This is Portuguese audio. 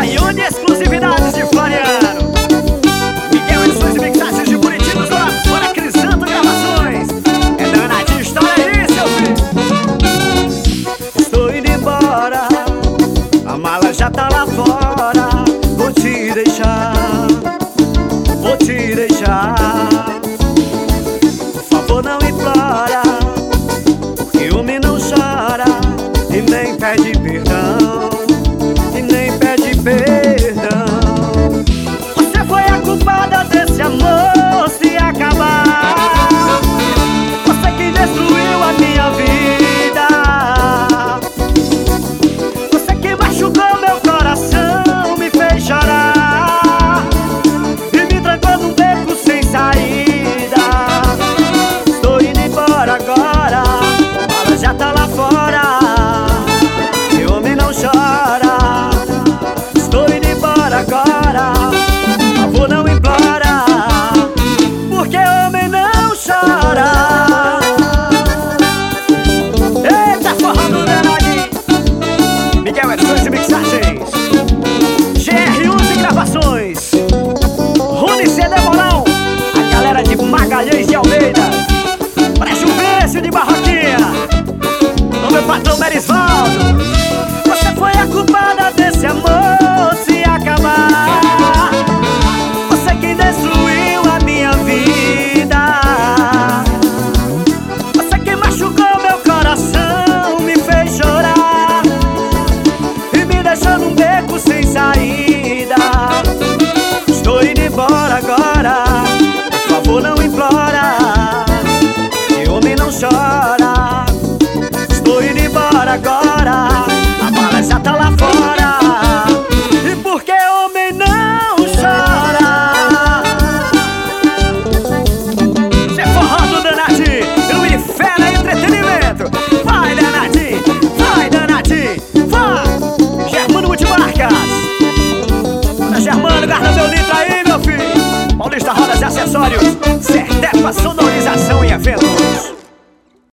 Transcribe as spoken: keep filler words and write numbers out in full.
Raione Exclusividades de Floriano, Miguel Edições e Mixagens de Curitiba, fora Crisanto Gravações. É danadinha história aí, seu filho. Estou indo embora, a mala já tá lá fora. Vou te deixar, vou te deixar. Por favor, não implora, porque homem não chora e nem pede perdão, e nem pede perdão. Você foi a culpada desse amor se acabar. Você que destruiu a minha vida, você que machucou meu coração, me fez chorar e me trancou num beco sem saída. Estou indo embora agora, ela já tá lá fora. Meu homem não chora. Estou indo embora agora, por favor não implora, porque homem não chora. Eita, forró do danadinho. Miguel Edições e Mixagens, G R onze Gravações, Rony C D Bolão, a galera de Magalhães de Almeida, Preste um Beijo de Barroquinha, o meu patrão Merisvaldo. Você foi a culpada desse amor se acabar. Você que destruiu a minha vida, você que machucou meu coração, me fez chorar e me deixou num beco sem saída. Estou indo embora agora, por favor não implora, que homem não chora. Estou indo embora agora, a bala já tá lá fora, e porque homem não chora. Cê forró do Danadinho, no Inferno é Entretenimento. Vai, Danadinho, vai, Danadinho, vai. Germano Multimarcas, bora Germano, guarda meu litro aí, meu filho. Paulista Rodas e Acessórios, Certepa Sonorização e Eventos.